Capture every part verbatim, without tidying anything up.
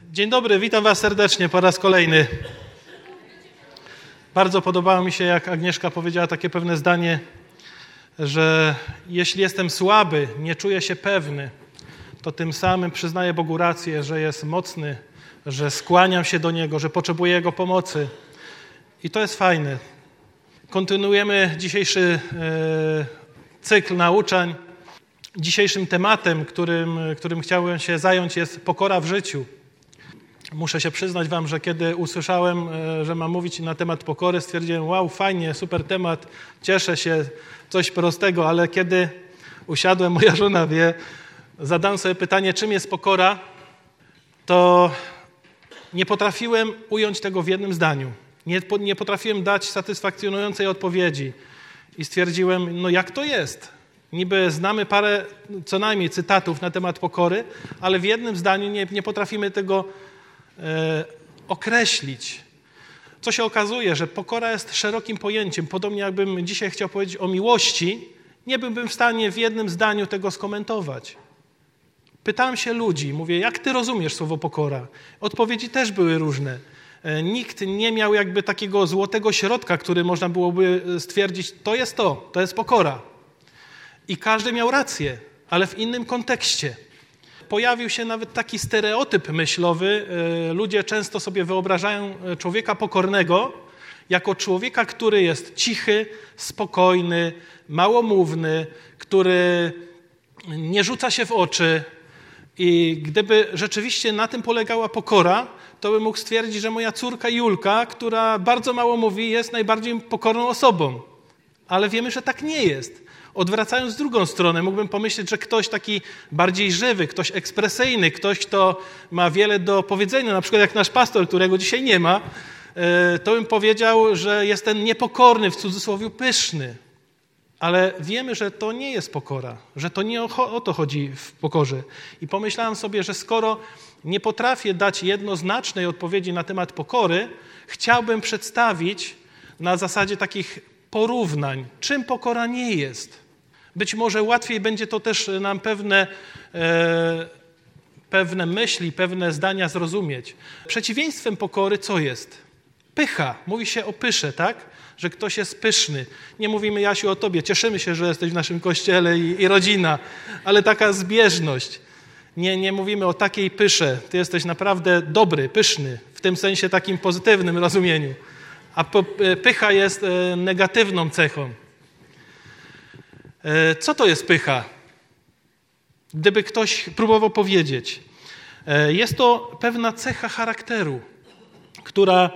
Dzień dobry, witam Was serdecznie po raz kolejny. Bardzo podobało mi się, jak Agnieszka powiedziała takie pewne zdanie, że jeśli jestem słaby, nie czuję się pewny, to tym samym przyznaję Bogu rację, że jest mocny, że skłaniam się do Niego, że potrzebuję Jego pomocy. I to jest fajne. Kontynuujemy dzisiejszy e, cykl nauczań. Dzisiejszym tematem, którym, którym chciałem się zająć, jest pokora w życiu. Muszę się przyznać Wam, że kiedy usłyszałem, że mam mówić na temat pokory, stwierdziłem, wow, fajnie, super temat, cieszę się, coś prostego, ale kiedy usiadłem, moja żona wie, zadałem sobie pytanie, czym jest pokora, to nie potrafiłem ująć tego w jednym zdaniu. Nie, nie potrafiłem dać satysfakcjonującej odpowiedzi i stwierdziłem, no jak to jest? Niby znamy parę, co najmniej cytatów na temat pokory, ale w jednym zdaniu nie, nie potrafimy tego e, określić. Co się okazuje, że pokora jest szerokim pojęciem. Podobnie jakbym dzisiaj chciał powiedzieć o miłości, nie byłbym w stanie w jednym zdaniu tego skomentować. Pytałem się ludzi, mówię, jak ty rozumiesz słowo pokora? Odpowiedzi też były różne. E, nikt nie miał jakby takiego złotego środka, który można byłoby stwierdzić, to jest to, to jest pokora. I każdy miał rację, ale w innym kontekście. Pojawił się nawet taki stereotyp myślowy. Ludzie często sobie wyobrażają człowieka pokornego jako człowieka, który jest cichy, spokojny, małomówny, który nie rzuca się w oczy. I gdyby rzeczywiście na tym polegała pokora, to bym mógł stwierdzić, że moja córka Julka, która bardzo mało mówi, jest najbardziej pokorną osobą. Ale wiemy, że tak nie jest. Odwracając z drugą stronę, mógłbym pomyśleć, że ktoś taki bardziej żywy, ktoś ekspresyjny, ktoś, kto ma wiele do powiedzenia, na przykład jak nasz pastor, którego dzisiaj nie ma, to bym powiedział, że jest ten niepokorny, w cudzysłowie pyszny. Ale wiemy, że to nie jest pokora, że to nie o to chodzi w pokorze. I pomyślałem sobie, że skoro nie potrafię dać jednoznacznej odpowiedzi na temat pokory, chciałbym przedstawić na zasadzie takich porównań, czym pokora nie jest. Być może łatwiej będzie to też nam pewne, e, pewne myśli, pewne zdania zrozumieć. Przeciwieństwem pokory co jest? Pycha. Mówi się o pysze, tak? Że ktoś jest pyszny. Nie mówimy, Jasiu, o tobie. Cieszymy się, że jesteś w naszym kościele i, i rodzina, ale taka zbieżność. Nie, nie mówimy o takiej pysze. Ty jesteś naprawdę dobry, pyszny, w tym sensie takim pozytywnym rozumieniu. A pycha jest negatywną cechą. Co to jest pycha? Gdyby ktoś próbował powiedzieć. Jest to pewna cecha charakteru, która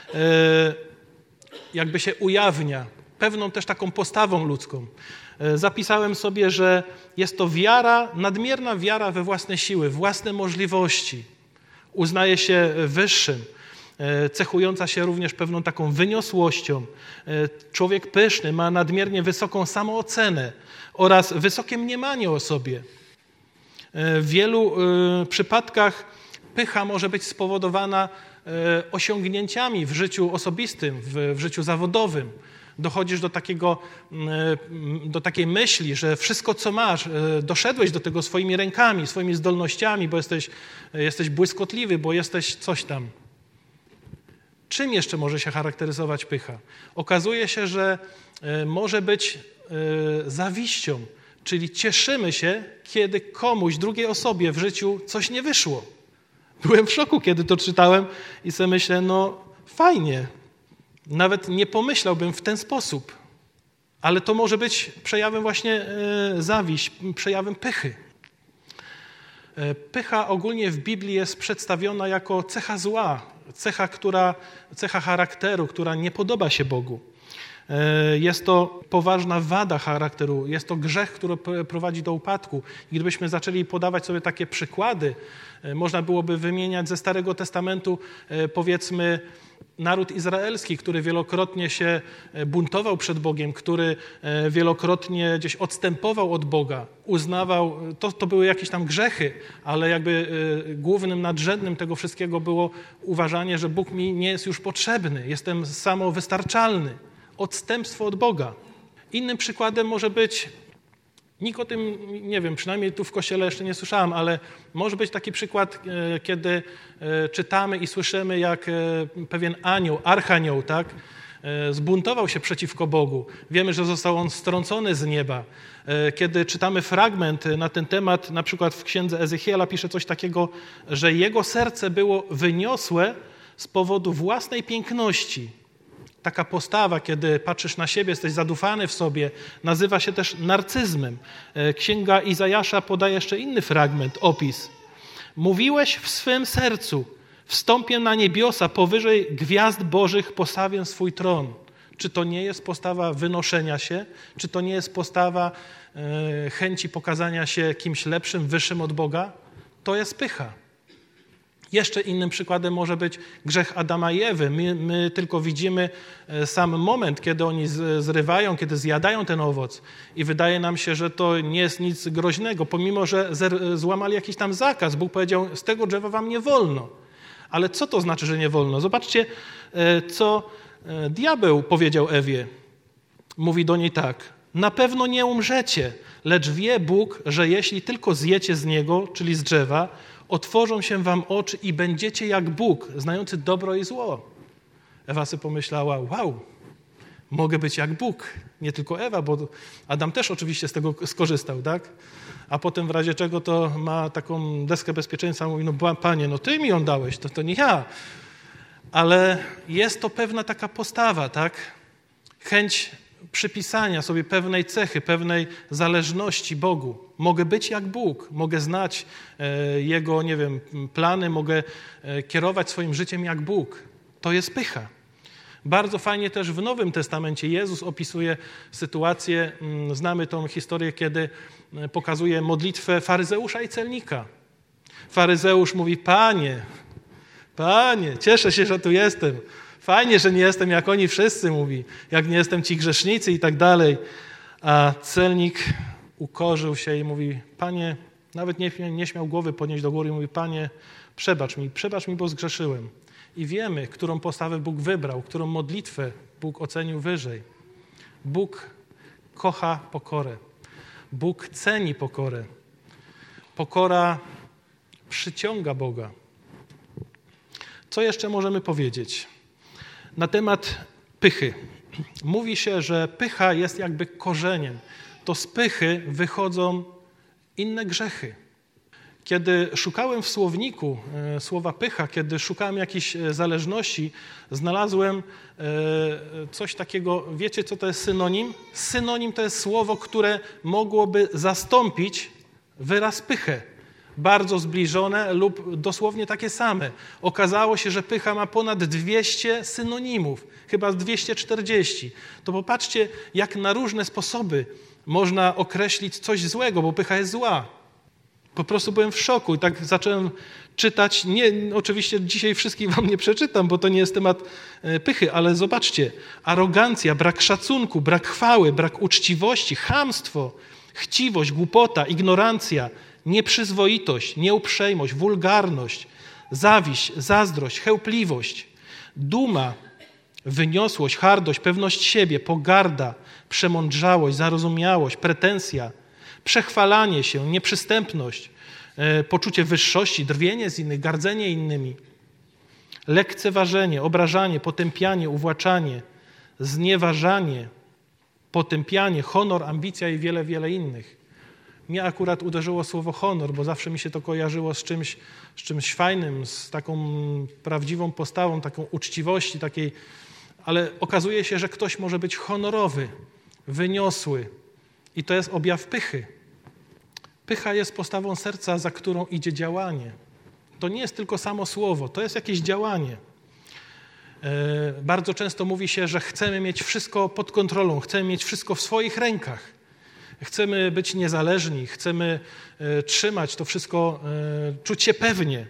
jakby się ujawnia pewną też taką postawą ludzką. Zapisałem sobie, że jest to wiara, nadmierna wiara we własne siły, własne możliwości. Uznaje się wyższym. Cechująca się również pewną taką wyniosłością. Człowiek pyszny ma nadmiernie wysoką samoocenę oraz wysokie mniemanie o sobie. W wielu przypadkach pycha może być spowodowana osiągnięciami w życiu osobistym, w, w życiu zawodowym. Dochodzisz do takiego, do takiej myśli, że wszystko, co masz, doszedłeś do tego swoimi rękami, swoimi zdolnościami, bo jesteś, jesteś błyskotliwy, bo jesteś coś tam. Czym jeszcze może się charakteryzować pycha? Okazuje się, że może być zawiścią, czyli cieszymy się, kiedy komuś, drugiej osobie w życiu coś nie wyszło. Byłem w szoku, kiedy to czytałem i sobie myślę, no fajnie, nawet nie pomyślałbym w ten sposób, ale to może być przejawem właśnie zawiść, przejawem pychy. Pycha ogólnie w Biblii jest przedstawiona jako cecha zła, cecha, która, cecha charakteru, która nie podoba się Bogu. Jest to poważna wada charakteru, jest to grzech, który prowadzi do upadku. I gdybyśmy zaczęli podawać sobie takie przykłady, można byłoby wymieniać ze Starego Testamentu, powiedzmy, naród izraelski, który wielokrotnie się buntował przed Bogiem, który wielokrotnie gdzieś odstępował od Boga, uznawał, to, to były jakieś tam grzechy, ale jakby głównym, nadrzędnym tego wszystkiego było uważanie, że Bóg mi nie jest już potrzebny, jestem samowystarczalny. Odstępstwo od Boga. Innym przykładem może być Nikt o tym, nie wiem, przynajmniej tu w Kościele jeszcze nie słyszałem, ale może być taki przykład, kiedy czytamy i słyszymy, jak pewien anioł, archanioł, tak, zbuntował się przeciwko Bogu. Wiemy, że został on strącony z nieba. Kiedy czytamy fragment na ten temat, na przykład w księdze Ezechiela pisze coś takiego, że jego serce było wyniosłe z powodu własnej piękności. Taka postawa, kiedy patrzysz na siebie, jesteś zadufany w sobie, nazywa się też narcyzmem. Księga Izajasza podaje jeszcze inny fragment, opis. Mówiłeś w swym sercu, wstąpię na niebiosa, powyżej gwiazd bożych postawię swój tron. Czy to nie jest postawa wynoszenia się? Czy to nie jest postawa e, chęci pokazania się kimś lepszym, wyższym od Boga? To jest pycha. Jeszcze innym przykładem może być grzech Adama i Ewy. My, my tylko widzimy sam moment, kiedy oni zrywają, kiedy zjadają ten owoc i wydaje nam się, że to nie jest nic groźnego, pomimo że złamali jakiś tam zakaz. Bóg powiedział, z tego drzewa wam nie wolno. Ale co to znaczy, że nie wolno? Zobaczcie, co diabeł powiedział Ewie. Mówi do niej tak, na pewno nie umrzecie, lecz wie Bóg, że jeśli tylko zjecie z niego, czyli z drzewa, otworzą się wam oczy i będziecie jak Bóg, znający dobro i zło. Ewa sobie pomyślała, wow, mogę być jak Bóg. Nie tylko Ewa, bo Adam też oczywiście z tego skorzystał, tak? A potem w razie czego to ma taką deskę bezpieczeństwa, mówi, no Panie, no Ty mi ją dałeś, to, to nie ja. Ale jest to pewna taka postawa, tak? Chęć przypisania sobie pewnej cechy, pewnej zależności Bogu. Mogę być jak Bóg, mogę znać Jego, nie wiem, plany, mogę kierować swoim życiem jak Bóg. To jest pycha. Bardzo fajnie też w Nowym Testamencie Jezus opisuje sytuację, znamy tą historię, kiedy pokazuje modlitwę faryzeusza i celnika. Faryzeusz mówi, Panie, Panie, cieszę się, że tu jestem. Fajnie, że nie jestem jak oni wszyscy, mówi, jak nie jestem ci grzesznicy i tak dalej. A celnik ukorzył się i mówi, Panie, nawet nie, nie śmiał głowy podnieść do góry i mówi, Panie, przebacz mi, przebacz mi, bo zgrzeszyłem. I wiemy, którą postawę Bóg wybrał, którą modlitwę Bóg ocenił wyżej. Bóg kocha pokorę. Bóg ceni pokorę. Pokora przyciąga Boga. Co jeszcze możemy powiedzieć? Na temat pychy. Mówi się, że pycha jest jakby korzeniem. To z pychy wychodzą inne grzechy. Kiedy szukałem w słowniku e, słowa pycha, kiedy szukałem jakiejś zależności, znalazłem e, coś takiego, wiecie co to jest synonim? Synonim to jest słowo, które mogłoby zastąpić wyraz pychę. Bardzo zbliżone lub dosłownie takie same. Okazało się, że pycha ma ponad dwieście synonimów, chyba dwieście czterdzieści. To popatrzcie, jak na różne sposoby można określić coś złego, bo pycha jest zła. Po prostu byłem w szoku i tak zacząłem czytać. Nie, oczywiście dzisiaj wszystkich wam nie przeczytam, bo to nie jest temat pychy, ale zobaczcie. Arogancja, brak szacunku, brak chwały, brak uczciwości, chamstwo, chciwość, głupota, ignorancja, nieprzyzwoitość, nieuprzejmość, wulgarność, zawiść, zazdrość, chełpliwość, duma, wyniosłość, hardość, pewność siebie, pogarda, przemądrzałość, zarozumiałość, pretensja, przechwalanie się, nieprzystępność, e, poczucie wyższości, drwienie z innych, gardzenie innymi, lekceważenie, obrażanie, potępianie, uwłaczanie, znieważanie, potępianie, honor, ambicja i wiele, wiele innych. Mnie akurat uderzyło słowo honor, bo zawsze mi się to kojarzyło z czymś, z czymś fajnym, z taką prawdziwą postawą, taką uczciwości, takiej, ale okazuje się, że ktoś może być honorowy, wyniosły i to jest objaw pychy. Pycha jest postawą serca, za którą idzie działanie. To nie jest tylko samo słowo, to jest jakieś działanie. Bardzo często mówi się, że chcemy mieć wszystko pod kontrolą, chcemy mieć wszystko w swoich rękach. Chcemy być niezależni, chcemy e, trzymać to wszystko, e, czuć się pewnie.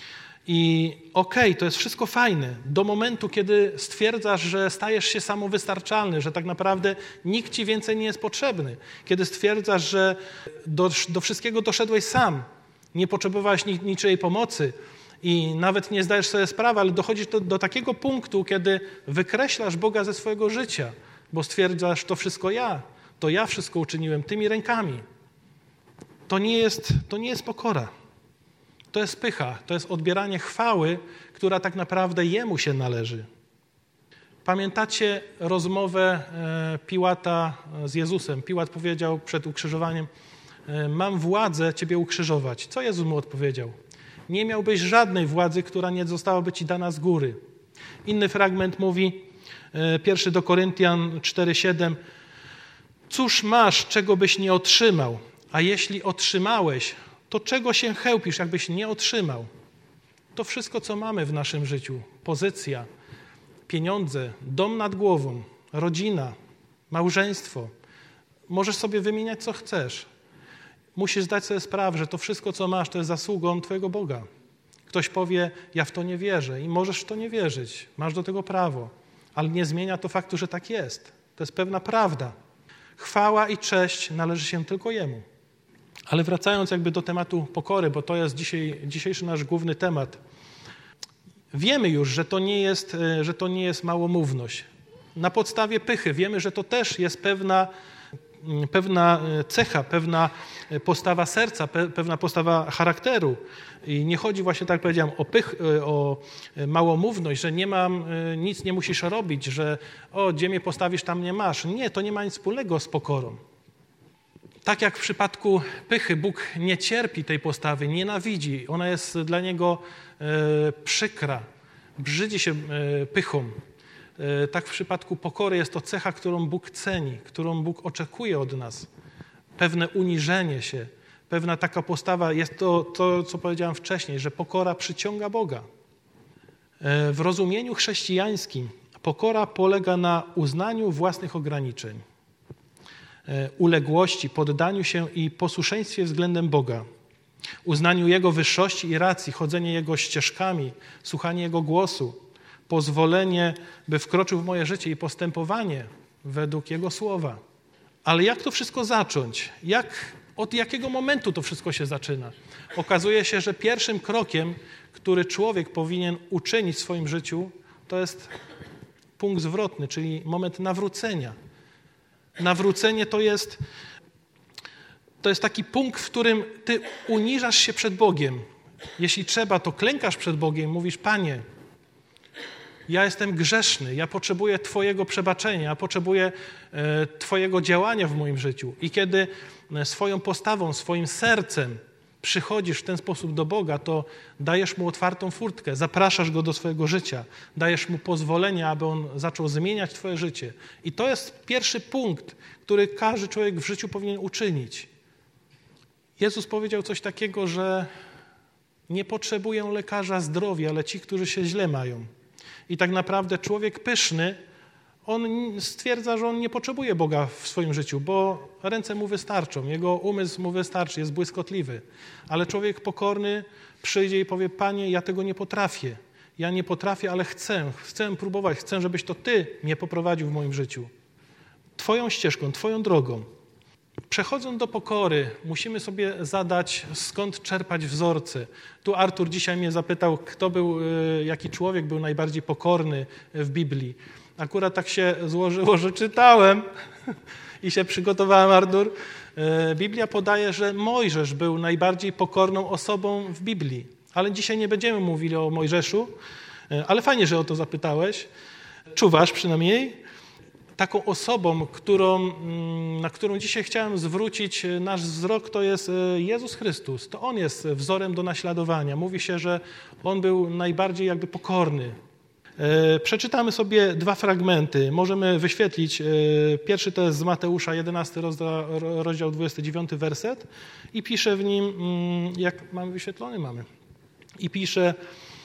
I okej, okay, to jest wszystko fajne. Do momentu, kiedy stwierdzasz, że stajesz się samowystarczalny, że tak naprawdę nikt ci więcej nie jest potrzebny. Kiedy stwierdzasz, że do, do wszystkiego doszedłeś sam, nie potrzebowałeś nic, niczyjej pomocy i nawet nie zdajesz sobie sprawy, ale dochodzisz do, do takiego punktu, kiedy wykreślasz Boga ze swojego życia, bo stwierdzasz, to wszystko ja. To ja wszystko uczyniłem tymi rękami. to nie jest, to nie jest pokora. To jest pycha, to jest odbieranie chwały, która tak naprawdę Jemu się należy. Pamiętacie rozmowę Piłata z Jezusem? Piłat powiedział przed ukrzyżowaniem: mam władzę Ciebie ukrzyżować. Co Jezus mu odpowiedział? Nie miałbyś żadnej władzy, która nie zostałaby Ci dana z góry. Inny fragment mówi, pierwszy do Koryntian cztery siedem: cóż masz, czego byś nie otrzymał? A jeśli otrzymałeś, to czego się chełpisz, jakbyś nie otrzymał? To wszystko, co mamy w naszym życiu, pozycja, pieniądze, dom nad głową, rodzina, małżeństwo. Możesz sobie wymieniać, co chcesz. Musisz zdać sobie sprawę, że to wszystko, co masz, to jest zasługą Twojego Boga. Ktoś powie, ja w to nie wierzę i możesz w to nie wierzyć. Masz do tego prawo, ale nie zmienia to faktu, że tak jest. To jest pewna prawda. Chwała i cześć należy się tylko Jemu. Ale wracając jakby do tematu pokory, bo to jest dzisiaj, dzisiejszy nasz główny temat. Wiemy już, że to nie jest, że to nie jest małomówność. Na podstawie pychy wiemy, że to też jest pewna, pewna cecha, pewna postawa serca, pewna postawa charakteru. I nie chodzi właśnie, tak jak powiedziałem, o, pych, o małomówność, że nie mam, nic nie musisz robić, że o, gdzie mnie postawisz, tam nie masz. Nie, to nie ma nic wspólnego z pokorą. Tak jak w przypadku pychy, Bóg nie cierpi tej postawy, nienawidzi. Ona jest dla Niego e, przykra, brzydzi się e, pychą. E, tak w przypadku pokory jest to cecha, którą Bóg ceni, którą Bóg oczekuje od nas. Pewne uniżenie się, pewna taka postawa, jest to, to co powiedziałem wcześniej, że pokora przyciąga Boga. E, w rozumieniu chrześcijańskim pokora polega na uznaniu własnych ograniczeń, uległości, poddaniu się i posłuszeństwie względem Boga, uznaniu Jego wyższości i racji, chodzenie Jego ścieżkami, słuchanie Jego głosu, pozwolenie, by wkroczył w moje życie i postępowanie według Jego słowa. Ale jak to wszystko zacząć? Jak, od jakiego momentu to wszystko się zaczyna? Okazuje się, że pierwszym krokiem, który człowiek powinien uczynić w swoim życiu, to jest punkt zwrotny, czyli moment nawrócenia. Nawrócenie to jest, to jest taki punkt, w którym ty uniżasz się przed Bogiem. Jeśli trzeba, to klękasz przed Bogiem, mówisz: Panie, ja jestem grzeszny, ja potrzebuję Twojego przebaczenia, ja potrzebuję e, Twojego działania w moim życiu. I kiedy swoją postawą, swoim sercem przychodzisz w ten sposób do Boga, to dajesz Mu otwartą furtkę, zapraszasz Go do swojego życia, dajesz Mu pozwolenie, aby On zaczął zmieniać Twoje życie. I to jest pierwszy punkt, który każdy człowiek w życiu powinien uczynić. Jezus powiedział coś takiego, że nie potrzebują lekarza zdrowia, ale ci, którzy się źle mają. I tak naprawdę człowiek pyszny, on stwierdza, że on nie potrzebuje Boga w swoim życiu, bo ręce mu wystarczą, jego umysł mu wystarczy, jest błyskotliwy. Ale człowiek pokorny przyjdzie i powie: Panie, ja tego nie potrafię. Ja nie potrafię, ale chcę, chcę próbować, chcę, żebyś to Ty mnie poprowadził w moim życiu. Twoją ścieżką, Twoją drogą. Przechodząc do pokory, musimy sobie zadać, skąd czerpać wzorce. Tu Artur dzisiaj mnie zapytał, kto był, jaki człowiek był najbardziej pokorny w Biblii. Akurat tak się złożyło, że czytałem i się przygotowałem, Artur. Biblia podaje, że Mojżesz był najbardziej pokorną osobą w Biblii. Ale dzisiaj nie będziemy mówili o Mojżeszu, ale fajnie, że o to zapytałeś. Czuwasz przynajmniej. Taką osobą, którą, na którą dzisiaj chciałem zwrócić nasz wzrok, to jest Jezus Chrystus. To On jest wzorem do naśladowania. Mówi się, że On był najbardziej jakby pokorny. Przeczytamy sobie dwa fragmenty. Możemy wyświetlić. Pierwszy to jest z Mateusza, jedenasty rozdział, rozdział dwudziesty dziewiąty werset i pisze w nim, jak mamy wyświetlony? Mamy. I pisze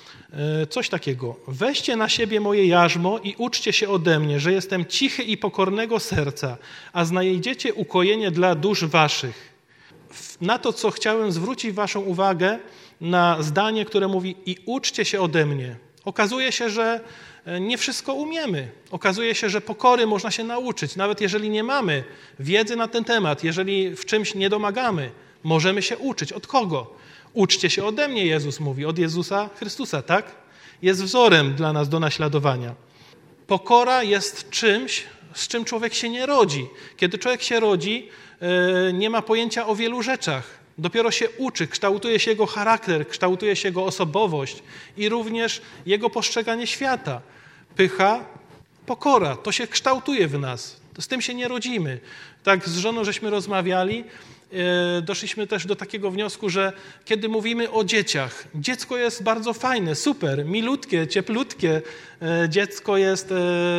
coś takiego: weźcie na siebie moje jarzmo i uczcie się ode mnie, że jestem cichy i pokornego serca, a znajdziecie ukojenie dla dusz waszych. Na to, co chciałem zwrócić waszą uwagę, na zdanie, które mówi: i uczcie się ode mnie. Okazuje się, że nie wszystko umiemy. Okazuje się, że pokory można się nauczyć. Nawet jeżeli nie mamy wiedzy na ten temat, jeżeli w czymś nie domagamy, możemy się uczyć. Od kogo? Uczcie się ode mnie, Jezus mówi, od Jezusa Chrystusa, tak? Jest wzorem dla nas do naśladowania. Pokora jest czymś, z czym człowiek się nie rodzi. Kiedy człowiek się rodzi, nie ma pojęcia o wielu rzeczach. Dopiero się uczy, kształtuje się jego charakter, kształtuje się jego osobowość i również jego postrzeganie świata. Pycha, pokora, to się kształtuje w nas. Z tym się nie rodzimy. Tak z żoną żeśmy rozmawiali, doszliśmy też do takiego wniosku, że kiedy mówimy o dzieciach, dziecko jest bardzo fajne, super, milutkie, cieplutkie. Dziecko jest,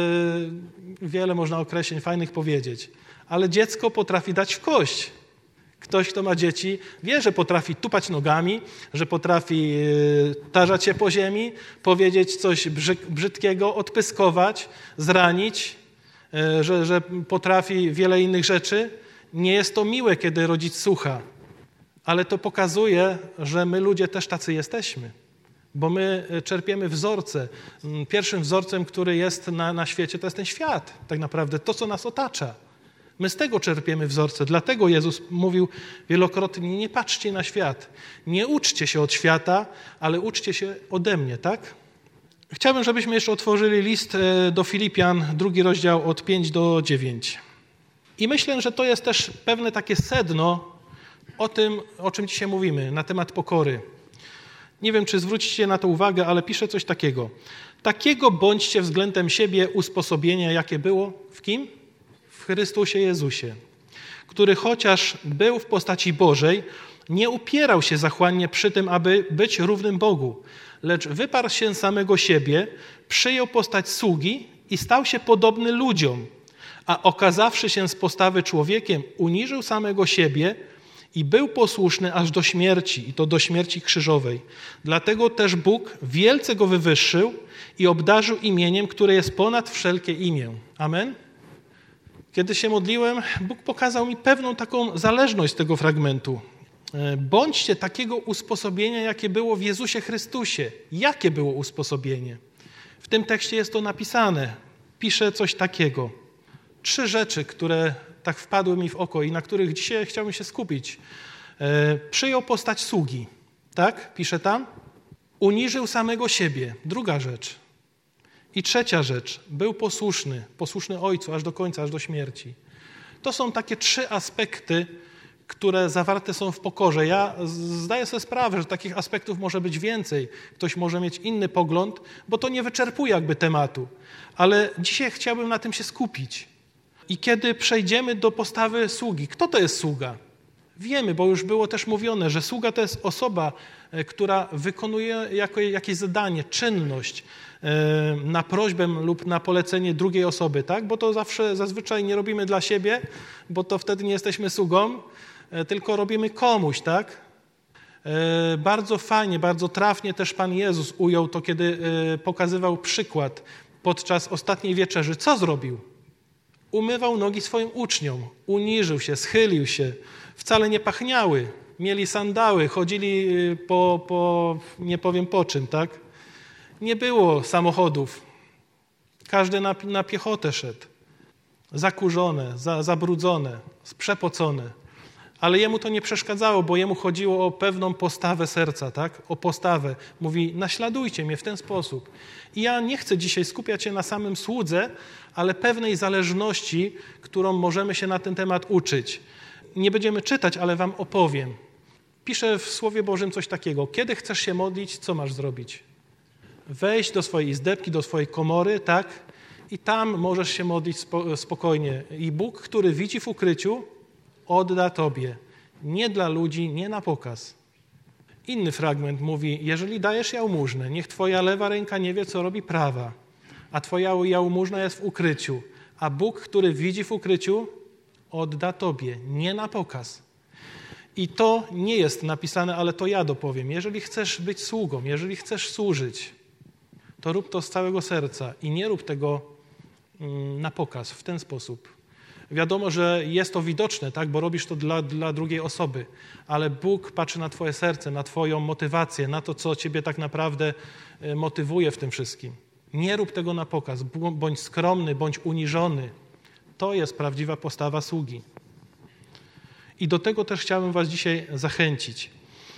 wiele można określeń fajnych powiedzieć, ale dziecko potrafi dać w kość. Ktoś, kto ma dzieci, wie, że potrafi tupać nogami, że potrafi tarzać się po ziemi, powiedzieć coś brzydkiego, odpyskować, zranić, że, że potrafi wiele innych rzeczy. Nie jest to miłe, kiedy rodzic słucha, ale to pokazuje, że my ludzie też tacy jesteśmy, bo my czerpiemy wzorce. Pierwszym wzorcem, który jest na, na świecie, to jest ten świat, tak naprawdę, to, co nas otacza. My z tego czerpiemy wzorce, dlatego Jezus mówił wielokrotnie, nie patrzcie na świat, nie uczcie się od świata, ale uczcie się ode mnie, tak? Chciałbym, żebyśmy jeszcze otworzyli list do Filipian, drugi rozdział od pięć do dziewięciu. I myślę, że to jest też pewne takie sedno o tym, o czym dzisiaj mówimy, na temat pokory. Nie wiem, czy zwrócicie na to uwagę, ale pisze coś takiego. Takiego bądźcie względem siebie usposobienia, jakie było w kim? W Chrystusie Jezusie, który chociaż był w postaci Bożej, nie upierał się zachłannie przy tym, aby być równym Bogu, lecz wyparł się samego siebie, przyjął postać sługi i stał się podobny ludziom, a okazawszy się z postawy człowiekiem, uniżył samego siebie i był posłuszny aż do śmierci, i to do śmierci krzyżowej. Dlatego też Bóg wielce go wywyższył i obdarzył imieniem, które jest ponad wszelkie imię. Amen? Kiedy się modliłem, Bóg pokazał mi pewną taką zależność z tego fragmentu. Bądźcie takiego usposobienia, jakie było w Jezusie Chrystusie. Jakie było usposobienie? W tym tekście jest to napisane. Pisze coś takiego. Trzy rzeczy, które tak wpadły mi w oko i na których dzisiaj chciałbym się skupić. Przyjął postać sługi. Tak? Pisze tam. Uniżył samego siebie. Druga rzecz. I trzecia rzecz. Był posłuszny. Posłuszny Ojcu aż do końca, aż do śmierci. To są takie trzy aspekty, które zawarte są w pokorze. Ja zdaję sobie sprawę, że takich aspektów może być więcej. Ktoś może mieć inny pogląd, bo to nie wyczerpuje jakby tematu. Ale dzisiaj chciałbym na tym się skupić. I kiedy przejdziemy do postawy sługi. Kto to jest sługa? Wiemy, bo już było też mówione, że sługa to jest osoba, która wykonuje jakieś zadanie, czynność na prośbę lub na polecenie drugiej osoby, tak? Bo to zawsze, zazwyczaj nie robimy dla siebie, bo to wtedy nie jesteśmy sługą, tylko robimy komuś, tak? Bardzo fajnie, bardzo trafnie też Pan Jezus ujął to, kiedy pokazywał przykład podczas ostatniej wieczerzy. Co zrobił? Umywał nogi swoim uczniom, uniżył się, schylił się, wcale nie pachniały, mieli sandały, chodzili po, po nie powiem po czym, tak? Nie było samochodów, każdy na, na piechotę szedł, zakurzone, za, zabrudzone, przepocone, ale jemu to nie przeszkadzało, bo jemu chodziło o pewną postawę serca, tak? O postawę. Mówi, naśladujcie mnie w ten sposób. I ja nie chcę dzisiaj skupiać się na samym słudze, ale pewnej zależności, którą możemy się na ten temat uczyć. Nie będziemy czytać, ale wam opowiem. Pisze w Słowie Bożym coś takiego. Kiedy chcesz się modlić, co masz zrobić? Wejść do swojej izdebki, do swojej komory, tak? I tam możesz się modlić spokojnie. I Bóg, który widzi w ukryciu, odda tobie. Nie dla ludzi, nie na pokaz. Inny fragment mówi, jeżeli dajesz jałmużnę, niech twoja lewa ręka nie wie, co robi prawa, a twoja jałmużna jest w ukryciu, a Bóg, który widzi w ukryciu, odda tobie, nie na pokaz. I to nie jest napisane, ale to ja dopowiem. Jeżeli chcesz być sługą, jeżeli chcesz służyć, to rób to z całego serca i nie rób tego na pokaz, w ten sposób. Wiadomo, że jest to widoczne, tak, bo robisz to dla, dla drugiej osoby, ale Bóg patrzy na twoje serce, na twoją motywację, na to, co ciebie tak naprawdę motywuje w tym wszystkim. Nie rób tego na pokaz, bądź skromny, bądź uniżony. To jest prawdziwa postawa sługi. I do tego też chciałbym was dzisiaj zachęcić.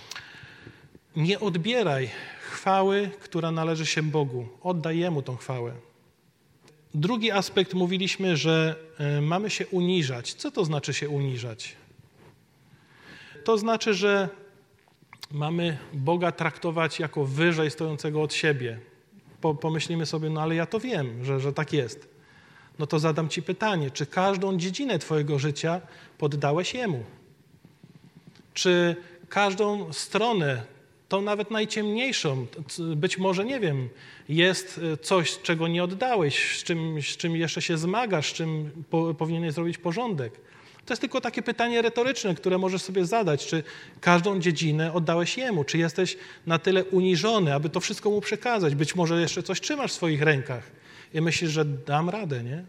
Nie odbieraj chwały, która należy się Bogu. Oddaj Jemu tą chwałę. Drugi aspekt, mówiliśmy, że mamy się uniżać. Co to znaczy się uniżać? To znaczy, że mamy Boga traktować jako wyżej stojącego od siebie. Po, pomyślimy sobie, no ale ja to wiem, że, że tak jest. No to zadam ci pytanie, czy każdą dziedzinę twojego życia poddałeś Jemu? Czy każdą stronę, tą nawet najciemniejszą, być może, nie wiem, jest coś, czego nie oddałeś, z czym, z czym jeszcze się zmagasz, z czym po, powinieneś zrobić porządek? To jest tylko takie pytanie retoryczne, które możesz sobie zadać, czy każdą dziedzinę oddałeś Jemu, czy jesteś na tyle uniżony, aby to wszystko Mu przekazać. Być może jeszcze coś trzymasz w swoich rękach i myślisz, że dam radę, nie?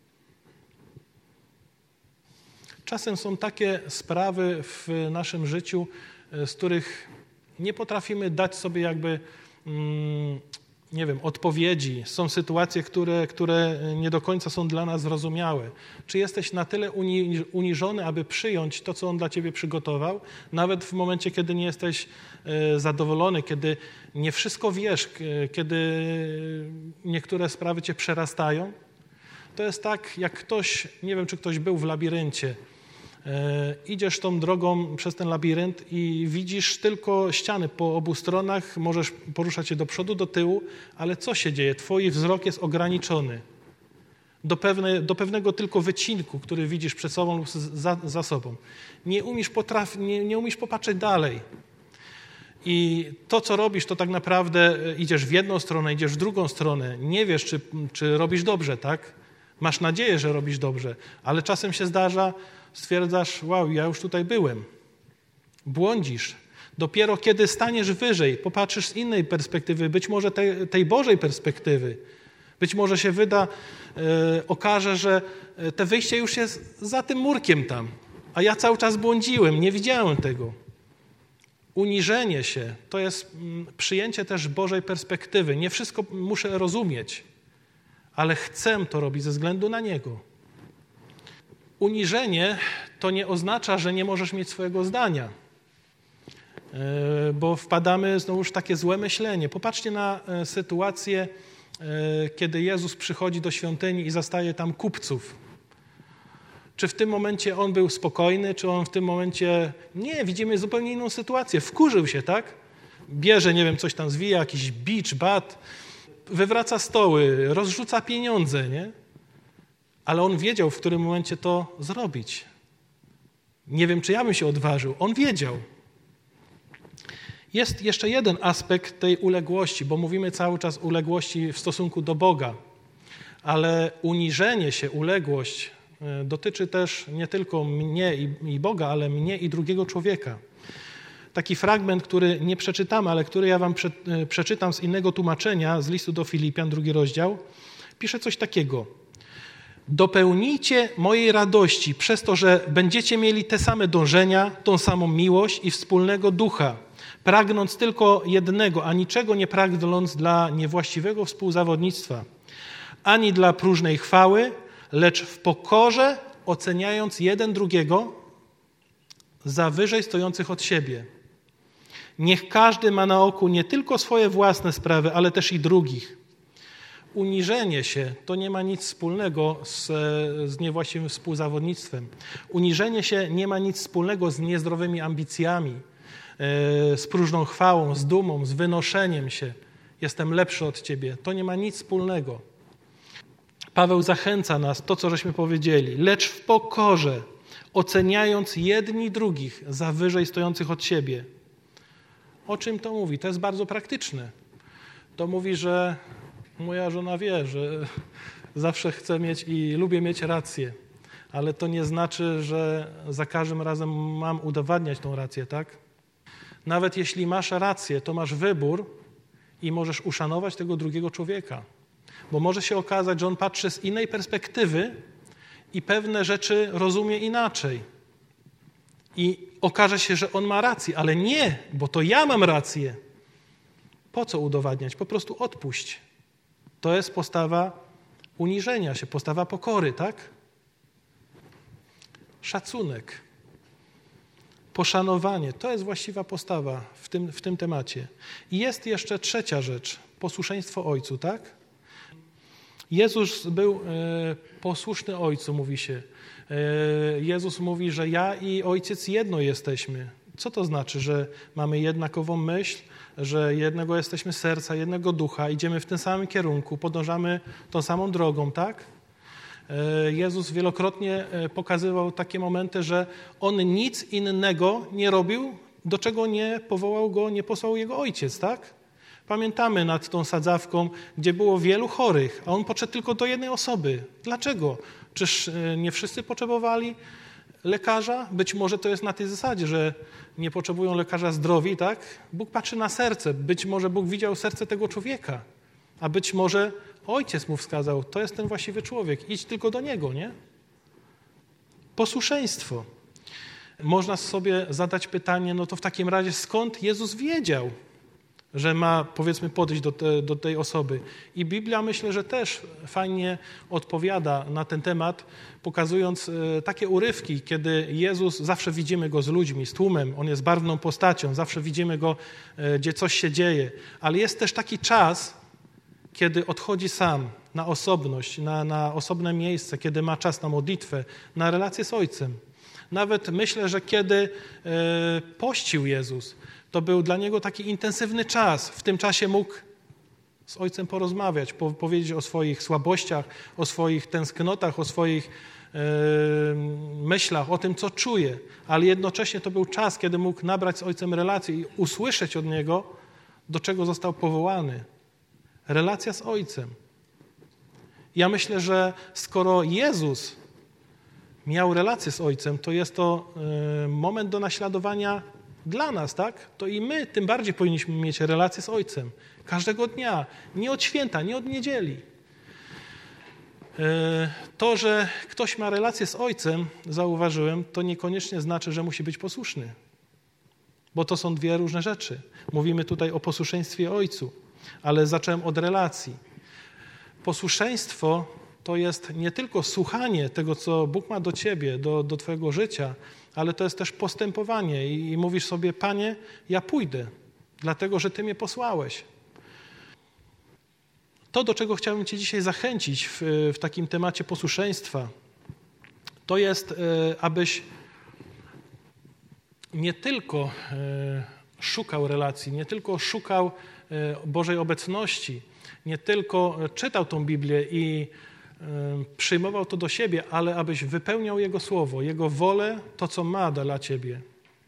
Czasem są takie sprawy w naszym życiu, z których nie potrafimy dać sobie jakby, nie wiem, odpowiedzi. Są sytuacje, które, które nie do końca są dla nas zrozumiałe. Czy jesteś na tyle uni, uniżony, aby przyjąć to, co On dla ciebie przygotował, nawet w momencie, kiedy nie jesteś zadowolony, kiedy nie wszystko wiesz, kiedy niektóre sprawy cię przerastają? To jest tak, jak ktoś, nie wiem, czy ktoś był w labiryncie. Idziesz tą drogą przez ten labirynt i widzisz tylko ściany po obu stronach, możesz poruszać się do przodu, do tyłu, ale co się dzieje? Twój wzrok jest ograniczony do, pewne, do pewnego tylko wycinku, który widzisz przed sobą lub za, za sobą. Nie umiesz, potraf, nie, nie umiesz popatrzeć dalej. I to, co robisz, to tak naprawdę idziesz w jedną stronę, idziesz w drugą stronę. Nie wiesz, czy, czy robisz dobrze, tak? Masz nadzieję, że robisz dobrze, ale czasem się zdarza, stwierdzasz, wow, ja już tutaj byłem. Błądzisz. Dopiero kiedy staniesz wyżej, popatrzysz z innej perspektywy, być może tej, tej Bożej perspektywy, być może się wyda, e, okaże, że te wyjście już jest za tym murkiem tam, a ja cały czas błądziłem, nie widziałem tego. Uniżenie się to jest przyjęcie też Bożej perspektywy. Nie wszystko muszę rozumieć, ale chcę to robić ze względu na Niego. Uniżenie to nie oznacza, że nie możesz mieć swojego zdania, bo wpadamy znowu w takie złe myślenie. Popatrzcie na sytuację, kiedy Jezus przychodzi do świątyni i zastaje tam kupców. Czy w tym momencie on był spokojny, czy on w tym momencie... Nie, widzimy zupełnie inną sytuację. Wkurzył się, tak? Bierze, nie wiem, coś tam zwija, jakiś bicz, bat, wywraca stoły, rozrzuca pieniądze, nie? Ale on wiedział, w którym momencie to zrobić. Nie wiem, czy ja bym się odważył. On wiedział. Jest jeszcze jeden aspekt tej uległości, bo mówimy cały czas uległości w stosunku do Boga. Ale uniżenie się, uległość dotyczy też nie tylko mnie i Boga, ale mnie i drugiego człowieka. Taki fragment, który nie przeczytamy, ale który ja wam prze, przeczytam z innego tłumaczenia, z listu do Filipian, drugi rozdział, pisze coś takiego. Dopełnijcie mojej radości przez to, że będziecie mieli te same dążenia, tą samą miłość i wspólnego ducha, pragnąc tylko jednego, a niczego nie pragnąc dla niewłaściwego współzawodnictwa, ani dla próżnej chwały, lecz w pokorze oceniając jeden drugiego za wyżej stojących od siebie. Niech każdy ma na oku nie tylko swoje własne sprawy, ale też i drugich. Uniżenie się to nie ma nic wspólnego z, z niewłaściwym współzawodnictwem. Uniżenie się nie ma nic wspólnego z niezdrowymi ambicjami, z próżną chwałą, z dumą, z wynoszeniem się. Jestem lepszy od ciebie. To nie ma nic wspólnego. Paweł zachęca nas, to co żeśmy powiedzieli, lecz w pokorze, oceniając jedni drugich za wyżej stojących od siebie. O czym to mówi? To jest bardzo praktyczne. To mówi, że moja żona wie, że zawsze chcę mieć i lubię mieć rację, ale to nie znaczy, że za każdym razem mam udowadniać tą rację, tak? Nawet jeśli masz rację, to masz wybór i możesz uszanować tego drugiego człowieka. Bo może się okazać, że on patrzy z innej perspektywy i pewne rzeczy rozumie inaczej. I okaże się, że on ma rację, ale nie, bo to ja mam rację. Po co udowadniać? Po prostu odpuść. To jest postawa uniżenia się, postawa pokory, tak? Szacunek, poszanowanie, to jest właściwa postawa w tym, w tym temacie. I jest jeszcze trzecia rzecz, posłuszeństwo Ojcu, tak? Jezus był e, posłuszny Ojcu, mówi się. E, Jezus mówi, że ja i Ojciec jedno jesteśmy. Co to znaczy, że mamy jednakową myśl, że jednego jesteśmy serca, jednego ducha, idziemy w tym samym kierunku, podążamy tą samą drogą, tak? Jezus wielokrotnie pokazywał takie momenty, że On nic innego nie robił, do czego nie powołał Go, nie posłał Jego Ojciec, tak? Pamiętamy nad tą sadzawką, gdzie było wielu chorych, a On podszedł tylko do jednej osoby. Dlaczego? Czyż nie wszyscy potrzebowali lekarza? Być może to jest na tej zasadzie, że nie potrzebują lekarza zdrowi, tak? Bóg patrzy na serce. Być może Bóg widział serce tego człowieka, a być może Ojciec mu wskazał, to jest ten właściwy człowiek, idź tylko do niego, nie? Posłuszeństwo. Można sobie zadać pytanie, no to w takim razie skąd Jezus wiedział, że ma, powiedzmy, podejść do, te, do tej osoby. I Biblia, myślę, że też fajnie odpowiada na ten temat, pokazując e, takie urywki, kiedy Jezus, zawsze widzimy Go z ludźmi, z tłumem, On jest barwną postacią, zawsze widzimy Go, e, gdzie coś się dzieje. Ale jest też taki czas, kiedy odchodzi sam na osobność, na, na osobne miejsce, kiedy ma czas na modlitwę, na relację z Ojcem. Nawet myślę, że kiedy e, pościł Jezus, to był dla Niego taki intensywny czas. W tym czasie mógł z Ojcem porozmawiać, po, powiedzieć o swoich słabościach, o swoich tęsknotach, o swoich e, myślach, o tym, co czuje. Ale jednocześnie to był czas, kiedy mógł nabrać z Ojcem relację i usłyszeć od Niego, do czego został powołany. Relacja z Ojcem. Ja myślę, że skoro Jezus miał relację z Ojcem, to jest to e, moment do naśladowania dla nas, tak? To i my tym bardziej powinniśmy mieć relację z Ojcem. Każdego dnia. Nie od święta, nie od niedzieli. To, że ktoś ma relację z Ojcem, zauważyłem, to niekoniecznie znaczy, że musi być posłuszny. Bo to są dwie różne rzeczy. Mówimy tutaj o posłuszeństwie Ojcu, ale zacząłem od relacji. Posłuszeństwo to jest nie tylko słuchanie tego, co Bóg ma do ciebie, do, do twojego życia, ale to jest też postępowanie i, i mówisz sobie, Panie, ja pójdę, dlatego, że Ty mnie posłałeś. To, do czego chciałbym Cię dzisiaj zachęcić w, w takim temacie posłuszeństwa, to jest, abyś nie tylko szukał relacji, nie tylko szukał Bożej obecności, nie tylko czytał tą Biblię i przyjmował to do siebie, ale abyś wypełniał Jego Słowo, Jego wolę, to, co ma dla Ciebie.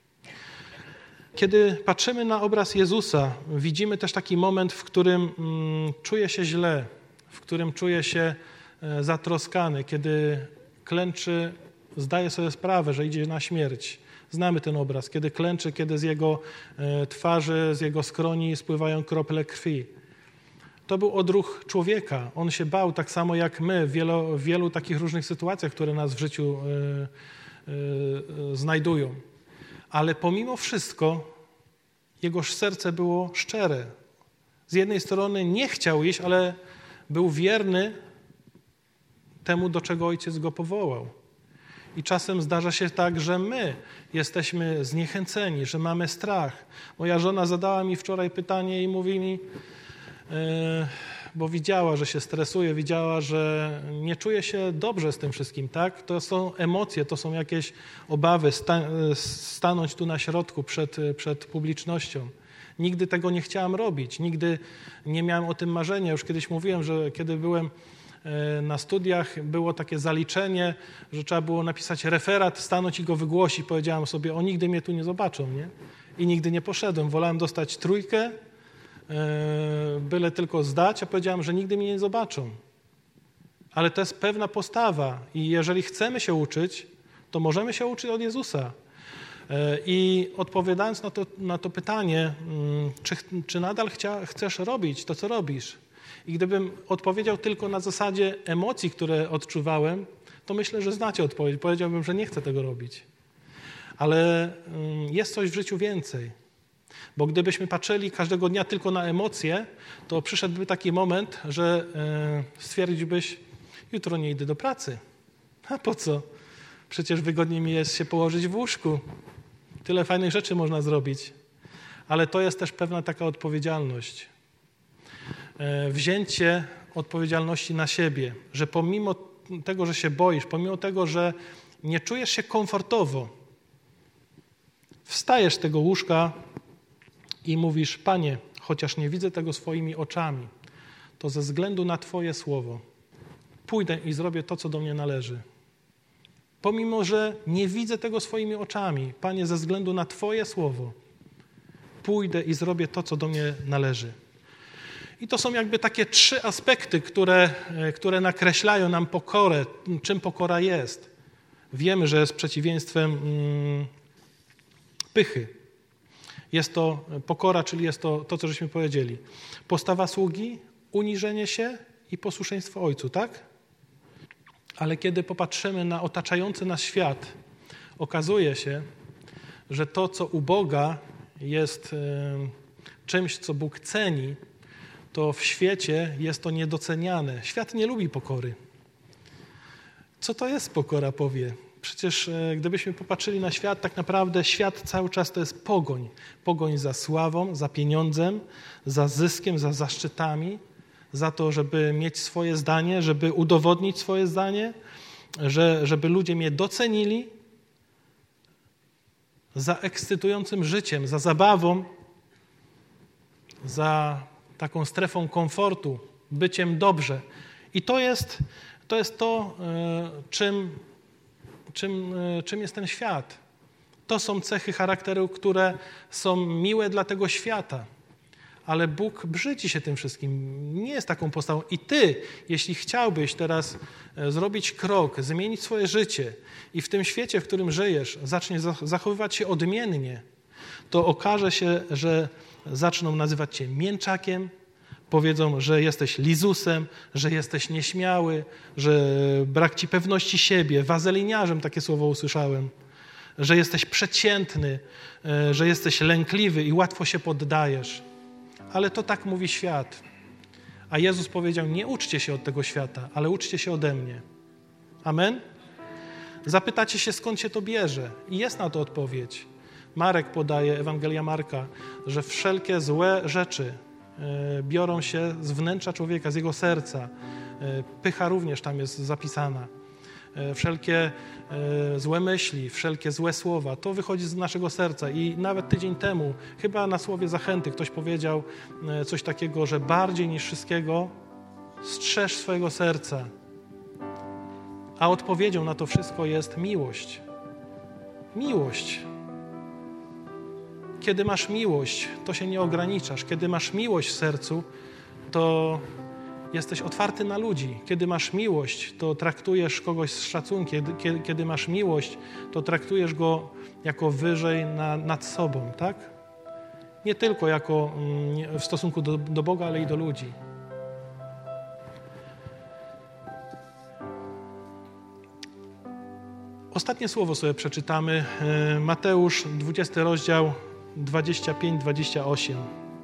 Kiedy patrzymy na obraz Jezusa, widzimy też taki moment, w którym mm, czuje się źle, w którym czuje się e, zatroskany, kiedy klęczy, zdaje sobie sprawę, że idzie na śmierć. Znamy ten obraz, kiedy klęczy, kiedy z jego e, twarzy, z jego skroni spływają krople krwi. To był odruch człowieka. On się bał tak samo jak my w wielu, w wielu takich różnych sytuacjach, które nas w życiu y, y, y, znajdują. Ale pomimo wszystko jego serce było szczere. Z jednej strony nie chciał iść, ale był wierny temu, do czego Ojciec go powołał. I czasem zdarza się tak, że my jesteśmy zniechęceni, że mamy strach. Moja żona zadała mi wczoraj pytanie i mówi mi, bo widziała, że się stresuje, widziała, że nie czuje się dobrze z tym wszystkim, tak? To są emocje, to są jakieś obawy, sta- stanąć tu na środku przed, przed publicznością. Nigdy tego nie chciałam robić, nigdy nie miałem o tym marzenia. Już kiedyś mówiłem, że kiedy byłem na studiach, było takie zaliczenie, że trzeba było napisać referat, stanąć i go wygłosić. Powiedziałam sobie, o nigdy mnie tu nie zobaczą, nie? I nigdy nie poszedłem. Wolałem dostać trójkę, byle tylko zdać, a powiedziałem, że nigdy mnie nie zobaczą. Ale to jest pewna postawa i jeżeli chcemy się uczyć, to możemy się uczyć od Jezusa. I odpowiadając na to, na to pytanie, czy, czy nadal chcia, chcesz robić to, co robisz? I gdybym odpowiedział tylko na zasadzie emocji, które odczuwałem, to myślę, że znacie odpowiedź. Powiedziałbym, że nie chcę tego robić. Ale jest coś w życiu więcej. Bo gdybyśmy patrzyli każdego dnia tylko na emocje, to przyszedłby taki moment, że stwierdziłbyś, jutro nie idę do pracy. A po co? Przecież wygodniej mi jest się położyć w łóżku. Tyle fajnych rzeczy można zrobić. Ale to jest też pewna taka odpowiedzialność. Wzięcie odpowiedzialności na siebie, że pomimo tego, że się boisz, pomimo tego, że nie czujesz się komfortowo, wstajesz z tego łóżka i mówisz: Panie, chociaż nie widzę tego swoimi oczami, to ze względu na Twoje słowo pójdę i zrobię to, co do mnie należy. Pomimo że nie widzę tego swoimi oczami, Panie, ze względu na Twoje słowo pójdę i zrobię to, co do mnie należy. I to są jakby takie trzy aspekty, które, które nakreślają nam pokorę, czym pokora jest. Wiemy, że jest przeciwieństwem mm, pychy. Jest to pokora, czyli jest to to, co żeśmy powiedzieli. Postawa sługi, uniżenie się i posłuszeństwo Ojcu, tak? Ale kiedy popatrzymy na otaczający nas świat, okazuje się, że to, co u Boga jest czymś, co Bóg ceni, to w świecie jest to niedoceniane. Świat nie lubi pokory. Co to jest pokora, powie? Przecież gdybyśmy popatrzyli na świat, tak naprawdę świat cały czas to jest pogoń. Pogoń za sławą, za pieniądzem, za zyskiem, za zaszczytami, za to, żeby mieć swoje zdanie, żeby udowodnić swoje zdanie, że, żeby ludzie mnie docenili, za ekscytującym życiem, za zabawą, za taką strefą komfortu, byciem dobrze. I to jest to, jest to czym, czym, czym jest ten świat. To są cechy charakteru, które są miłe dla tego świata. Ale Bóg brzydzi się tym wszystkim. Nie jest taką postawą. I ty, jeśli chciałbyś teraz zrobić krok, zmienić swoje życie i w tym świecie, w którym żyjesz, zaczniesz zachowywać się odmiennie, to okaże się, że zaczną nazywać cię mięczakiem, powiedzą, że jesteś lizusem, że jesteś nieśmiały, że brak ci pewności siebie, wazeliniarzem, takie słowo usłyszałem, że jesteś przeciętny, że jesteś lękliwy i łatwo się poddajesz. Ale to tak mówi świat. A Jezus powiedział: nie uczcie się od tego świata, ale uczcie się ode mnie. Amen? Zapytacie się, skąd się to bierze? I jest na to odpowiedź. Marek podaje, Ewangelia Marka, że wszelkie złe rzeczy biorą się z wnętrza człowieka, z jego serca. Pycha również tam jest zapisana. Wszelkie złe myśli, wszelkie złe słowa, to wychodzi z naszego serca. I nawet tydzień temu, chyba na słowie zachęty, ktoś powiedział coś takiego, że bardziej niż wszystkiego strzeż swojego serca. A odpowiedzią na to wszystko jest miłość. Miłość. Kiedy masz miłość, to się nie ograniczasz. Kiedy masz miłość w sercu, to jesteś otwarty na ludzi. Kiedy masz miłość, to traktujesz kogoś z szacunkiem. Kiedy, kiedy masz miłość, to traktujesz go jako wyżej na, nad sobą, tak? Nie tylko jako mm, w stosunku do, do Boga, ale i do ludzi. Ostatnie słowo sobie przeczytamy. Mateusz, dwudziesty rozdział, dwadzieścia pięć dwadzieścia osiem.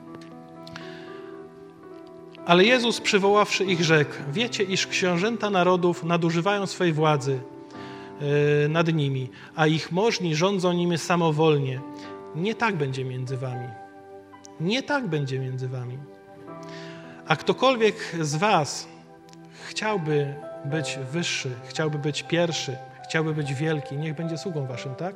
Ale Jezus, przywoławszy ich, rzekł: wiecie, iż książęta narodów nadużywają swej władzy yy, nad nimi, a ich możni rządzą nimi samowolnie. Nie tak będzie między wami. Nie tak będzie między wami. A ktokolwiek z was chciałby być wyższy, chciałby być pierwszy, chciałby być wielki, niech będzie sługą waszym, tak?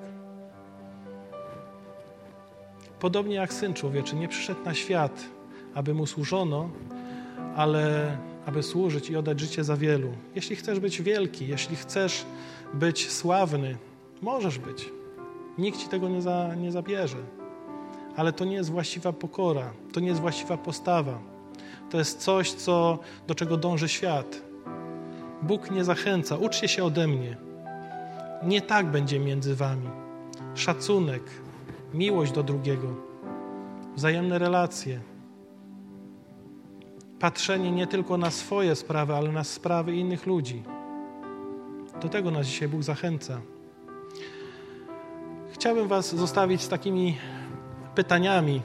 Podobnie jak Syn Człowieczy nie przyszedł na świat, aby mu służono, ale aby służyć i oddać życie za wielu. Jeśli chcesz być wielki, jeśli chcesz być sławny, możesz być. Nikt ci tego nie, za, nie zabierze. Ale to nie jest właściwa pokora, to nie jest właściwa postawa. To jest coś, co, do czego dąży świat. Bóg nie zachęca. Uczcie się ode mnie. Nie tak będzie między wami. Szacunek, miłość do drugiego, wzajemne relacje. Patrzenie nie tylko na swoje sprawy, ale na sprawy innych ludzi. Do tego nas dzisiaj Bóg zachęca. Chciałbym was zostawić z takimi pytaniami.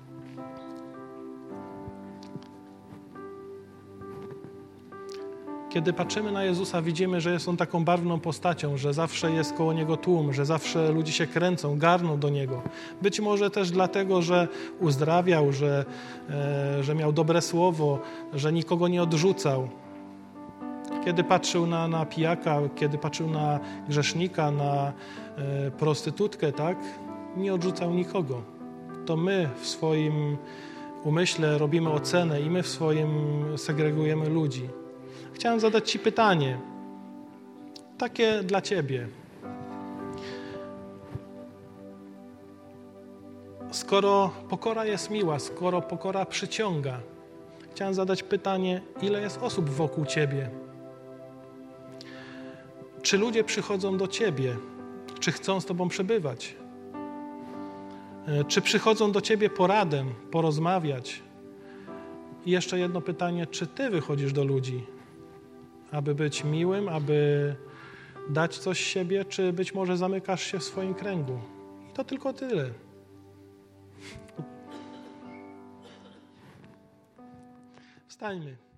Kiedy patrzymy na Jezusa, widzimy, że jest On taką barwną postacią, że zawsze jest koło Niego tłum, że zawsze ludzie się kręcą, garną do Niego. Być może też dlatego, że uzdrawiał, że, e, że miał dobre słowo, że nikogo nie odrzucał. Kiedy patrzył na, na pijaka, kiedy patrzył na grzesznika, na e, prostytutkę, tak? nie odrzucał nikogo. To my w swoim umyśle robimy ocenę i my w swoim segregujemy ludzi. Chciałem zadać Ci pytanie, takie dla Ciebie. Skoro pokora jest miła, skoro pokora przyciąga, chciałem zadać pytanie, ile jest osób wokół Ciebie? Czy ludzie przychodzą do Ciebie? Czy chcą z Tobą przebywać? Czy przychodzą do Ciebie poradę, porozmawiać? I jeszcze jedno pytanie, czy Ty wychodzisz do ludzi, aby być miłym, aby dać coś z siebie, czy być może zamykasz się w swoim kręgu? I to tylko tyle. Wstańmy.